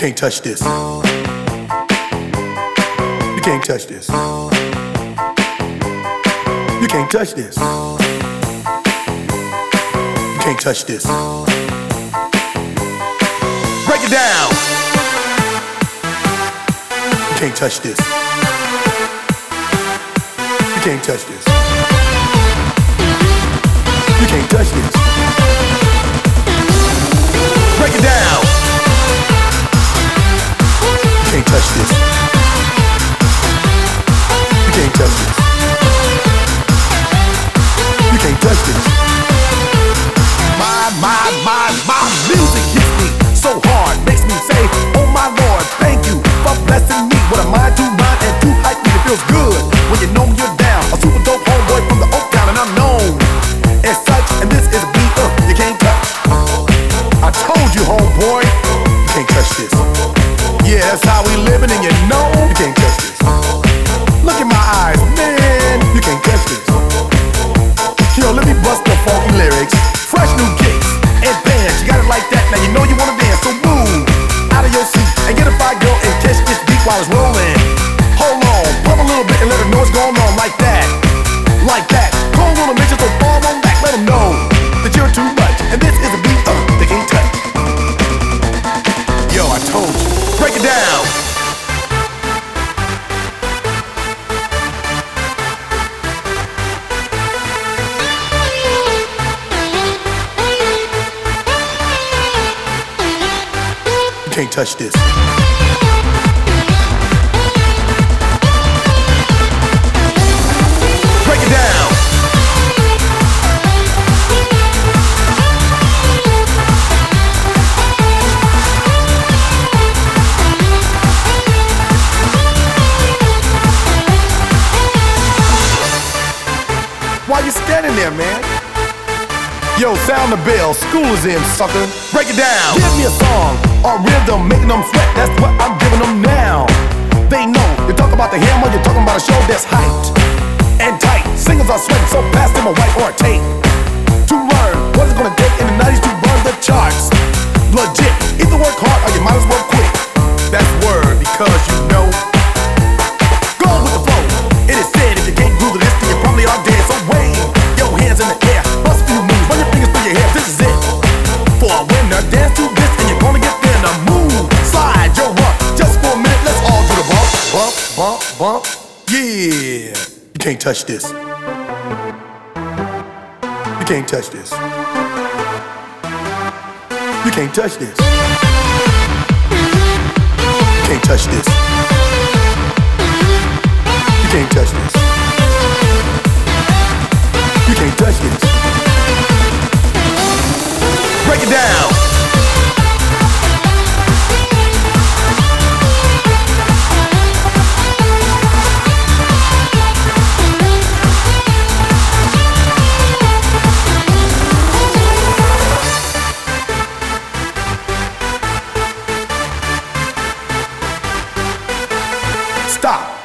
can't touch this. You can't touch this. You can't touch this. You can't touch this. Break it down. You can't touch this. You can't touch this. You can't touch this. Break it down. You can't touch this. You can't touch this. You can't touch this. My music hits me so hard, makes me say, oh my Lord, thank you for blessing me with a mind to rhyme and to hype me. It feels good when you know you're down. A super dope homeboy from the Oak Town, and I'm known as such. And this is a beat you can't touch. I told you, homeboy, you can't touch this. Yeah, that's how we living, and you know you can't touch this. Look in my eyes, man, you can't touch this. Yo, let me bust the funky lyrics. Fresh new kicks and bands, you got it like that. Now you know you wanna dance, so move out of your seat and get a fire girl and catch this beat while it's rolling. Hold on, pump a little bit and let her know what's going on, like that, like that. Call on a mention, so fall on back, let them know that you're too much, and this is a beat they can't touch. Yo, I told you, break it down. You can't touch this. Break it down. Why you standing there, man? Yo, sound the bell, school is in, sucker. Break it down. Give me a song or rhythm, making them sweat. That's what I'm giving them now. They know, you talk about the hammer, you're talking about a show that's hyped and tight. Singers are sweating, so pass them a white or a tape to learn what it's gonna take in the 90s to burn the charts. Legit, either work hard or you might as well quit. That's word, because you know, go with the flow. It is said if you can't groove this, then you probably are dead. So wave your hands in the air, bust a few moves, run your fingers through your hair. This is it for a winner. Dance to this and you're gonna get there. Now move, slide your rump, just for a minute. Let's all do the bump, bump, bump, bump. Yeah, you can't touch this. You can't touch this. You can't touch this. You can't touch this. You can't touch this. You can't touch this. Break it down. Stop.